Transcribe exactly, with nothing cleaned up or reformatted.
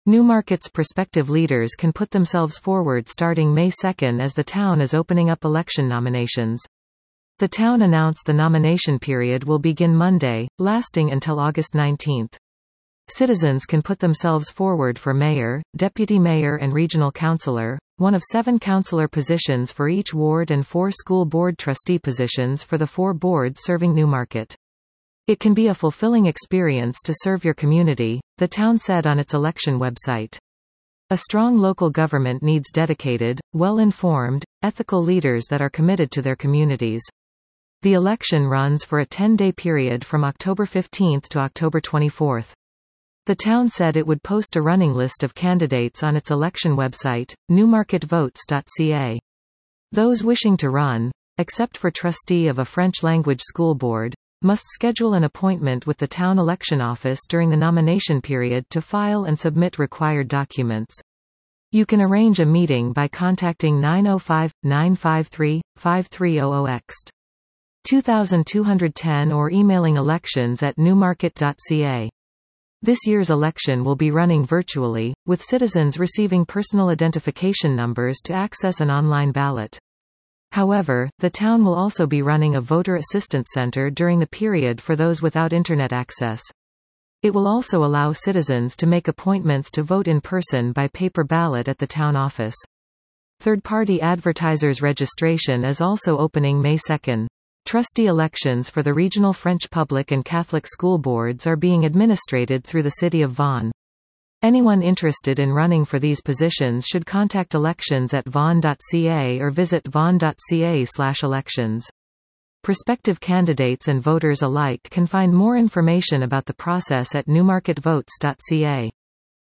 Newmarket's prospective leaders can put themselves forward starting May second as the town is opening up election nominations. The town announced the nomination period will begin Monday, lasting until August nineteenth. Citizens can put themselves forward for mayor, deputy mayor and regional councillor, one of seven councillor positions for each ward and four school board trustee positions for the four boards serving Newmarket. It can be a fulfilling experience to serve your community, the town said on its election website. A strong local government needs dedicated, well-informed, ethical leaders that are committed to their communities. The election runs for a ten-day period from October fifteenth to October twenty-fourth. The town said it would post a running list of candidates on its election website, newmarket votes dot c a. Those wishing to run, except for trustee of a French-language school board, must schedule an appointment with the town election office during the nomination period to file and submit required documents. You can arrange a meeting by contacting nine oh five, nine five three, five three zero zero X T two two one zero or emailing elections at newmarket dot c a. This year's election will be running virtually, with citizens receiving personal identification numbers to access an online ballot. However, the town will also be running a voter assistance center during the period for those without internet access. It will also allow citizens to make appointments to vote in person by paper ballot at the town office. Third-party advertisers registration is also opening May second. Trustee elections for the regional French public and Catholic school boards are being administered through the city of Vaughan. Anyone interested in running for these positions should contact elections at vaughan dot c a or visit vaughan dot c a slash elections. Prospective candidates and voters alike can find more information about the process at newmarket votes dot c a.